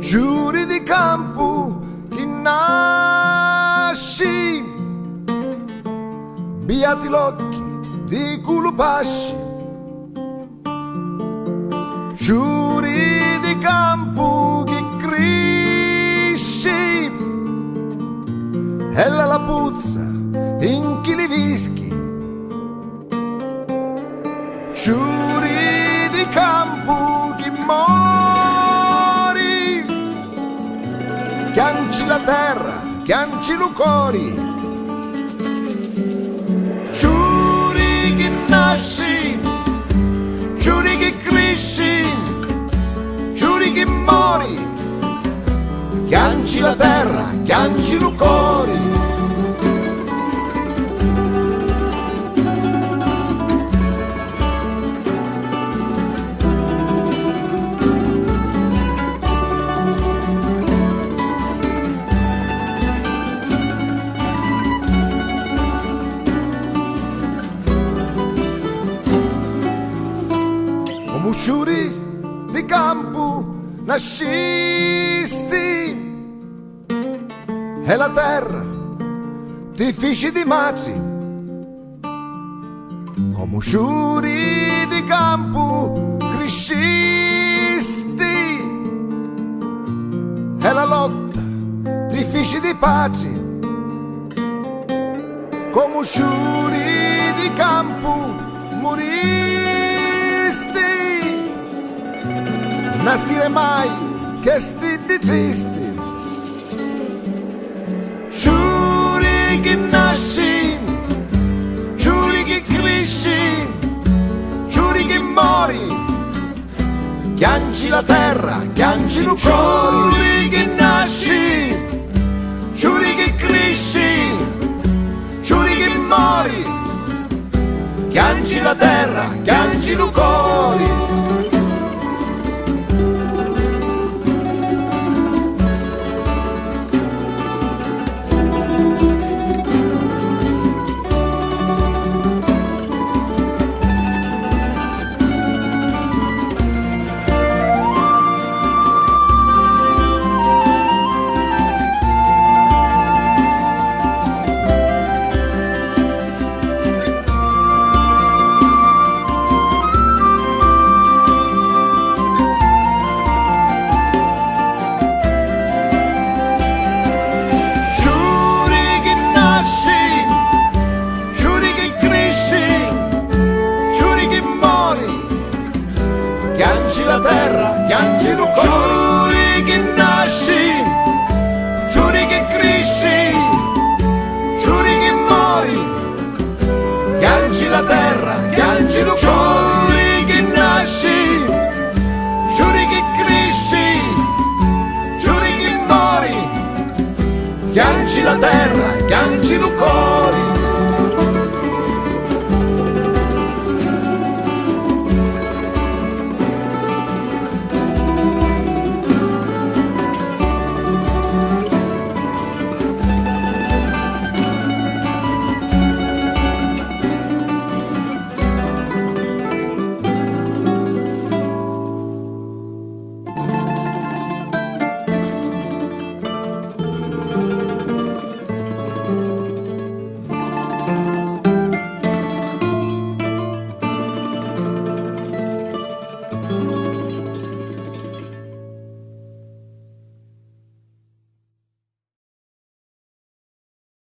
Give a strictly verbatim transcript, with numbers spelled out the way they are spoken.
giuri di campo chi nasci, biati l'occhi di culo pasci, giuri di campo chi cresci, e la puzza in chi li vischi, giuri di campo chi mori, chianci la terra, chianci lu cori, giuri che nasci, giuri che cresci, giuri che mori, chianci la terra, chianci lu cori. Giuri di campo nascisti e la terra ti feci di mazzi, come giuri di campo crescisti e la lotta ti feci di pace, come giuri di campo moristi. Nascire mai che sti di tristi, giuri che nasci, giuri che cresci, giuri che mori, chianci la terra, chianci lu giuri che nasci, giuri che cresci, giuri che mori, chianci la terra, chianci lu cori. Chianci la terra, chianci lu giuri che nasci, giuri che cresci, giuri che mori, chianci la terra, chianci lu giuri che nasci, giuri che cresci, giuri che mori, chianci la terra, chianci lu cori.